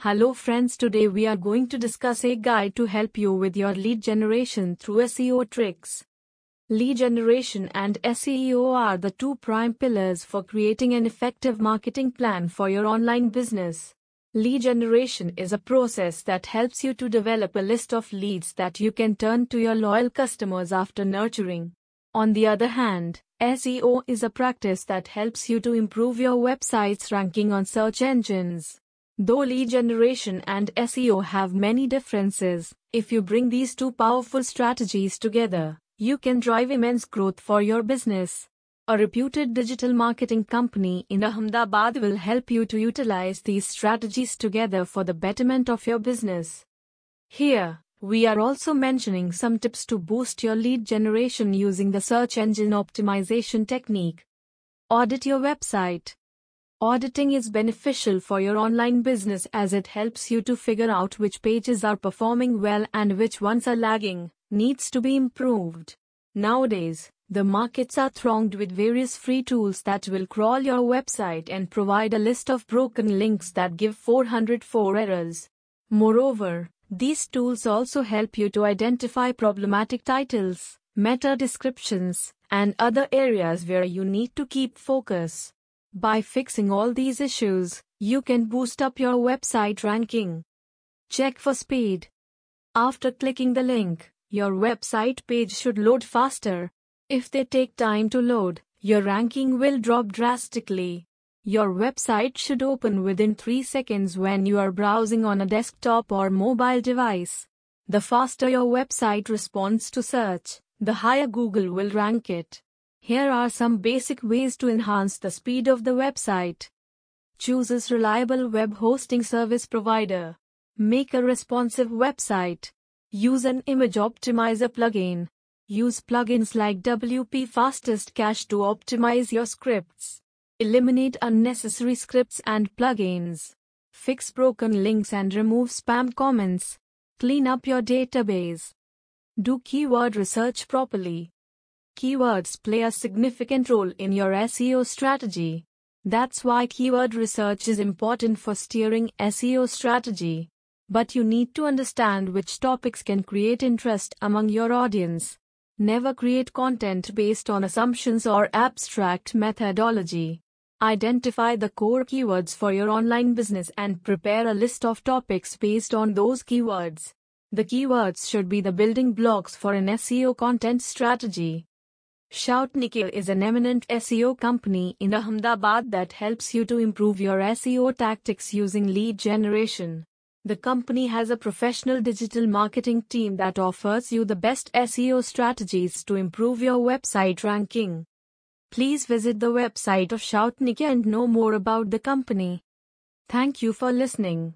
Hello friends, today we are going to discuss a guide to help you with your lead generation through SEO tricks. Lead generation and SEO are the two prime pillars for creating an effective marketing plan for your online business. Lead generation is a process that helps you to develop a list of leads that you can turn to your loyal customers after nurturing. On the other hand, SEO is a practice that helps you to improve your website's ranking on search engines. Though lead generation and SEO have many differences, if you bring these two powerful strategies together, you can drive immense growth for your business. A reputed digital marketing company in Ahmedabad will help you to utilize these strategies together for the betterment of your business. Here, we are also mentioning some tips to boost your lead generation using the search engine optimization technique. Audit your website. Auditing is beneficial for your online business as it helps you to figure out which pages are performing well and which ones are lagging, needs to be improved. Nowadays, the markets are thronged with various free tools that will crawl your website and provide a list of broken links that give 404 errors. Moreover, these tools also help you to identify problematic titles, meta descriptions, and other areas where you need to keep focus. By fixing all these issues, you can boost up your website ranking. Check for speed. After clicking the link, your website page should load faster. If they take time to load, your ranking will drop drastically. Your website should open within 3 seconds when you are browsing on a desktop or mobile device. The faster your website responds to search, the higher Google will rank it. Here are some basic ways to enhance the speed of the website. Choose a reliable web hosting service provider. Make a responsive website. Use an image optimizer plugin. Use plugins like WP Fastest Cache to optimize your scripts. Eliminate unnecessary scripts and plugins. Fix broken links and remove spam comments. Clean up your database. Do keyword research properly. Keywords play a significant role in your SEO strategy. That's why keyword research is important for steering SEO strategy. But you need to understand which topics can create interest among your audience. Never create content based on assumptions or abstract methodology. Identify the core keywords for your online business and prepare a list of topics based on those keywords. The keywords should be the building blocks for an SEO content strategy. Shout Nikhil is an eminent SEO company in Ahmedabad that helps you to improve your SEO tactics using lead generation. The company has a professional digital marketing team that offers you the best SEO strategies to improve your website ranking. Please visit the website of Shout Nikhil and know more about the company. Thank you for listening.